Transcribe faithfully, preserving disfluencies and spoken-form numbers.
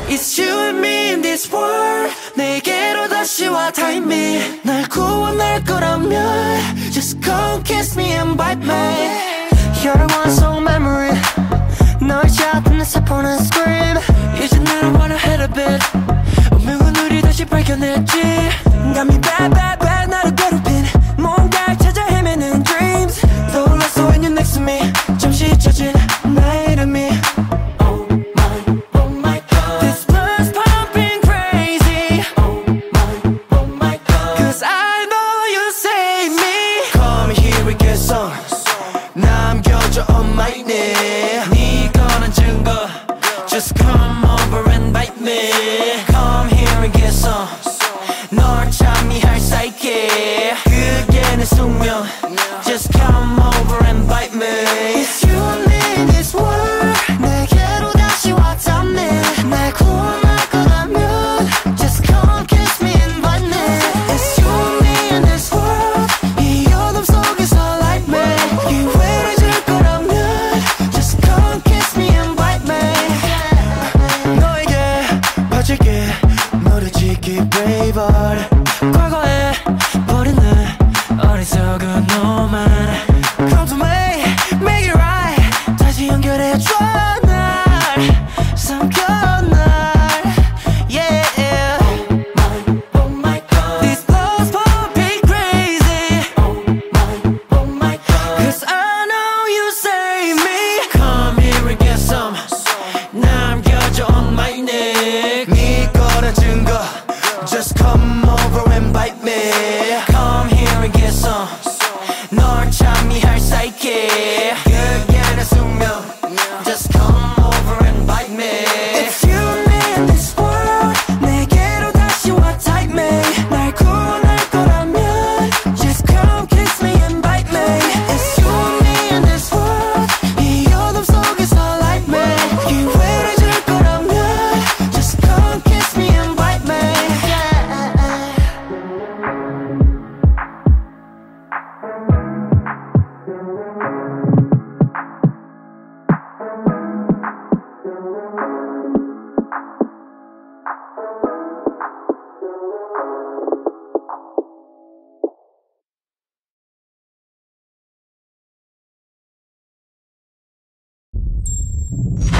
It's you and me in this world. 내게로 다시 와 time me. 날 구원할 거라면 just come kiss me and bite me. You're one song memory. 널 찾는 사포는 scream. 이제 나는 wanna hit a bit. 운명은 우리 다시 발견했지. Got me bad bad bad 나를 괴롭힌 뭔가를 찾아 헤매는 dreams. 떠올랐어 when you're next to me. 잠시 잊혀진 나의 이름이. Oh my, oh my God. This blood's pumping crazy. Oh my, oh my God. Cause I know you save me. Come here we get some. 남겨줘 on my knee. 네 거는 증거. Just come over and bite me. Come here and get some. 널 참미할 사이게. 그게 내 숙명. Just come over and bite me. It's you and me in this world. 내게로 다시 왔다며. 날 구원할 거라면 just come kiss me and bite me. It's you and me in this world. 이 어둠 속에서 light me. 기회를 거라면 just come kiss me and bite me. 너에게 바칠게 무너지기 braveheart. 과거에 버린 내 어리석은 놈만 Come to me, make it right. 다시 연결해줘 날 삼켜 날 Yeah. Oh my, oh my God. This love's pumping crazy. Oh my, oh my God. Cause I know you save me. Come here and get some. 남겨줘 on my neck. 네 거는 증거. Just come over and bite me. Come here and get some. 널 참미할 사이게. 그게 내 숙명. Just come over and bite me. It's you and me in this world. 내게로 다시 와 type me. 날 구원할 거라면 just come kiss me and bite me. It's you and me in this world. 이 어둠 속에서 light me. 기회를 줄 거라면 just come kiss me and bite me. You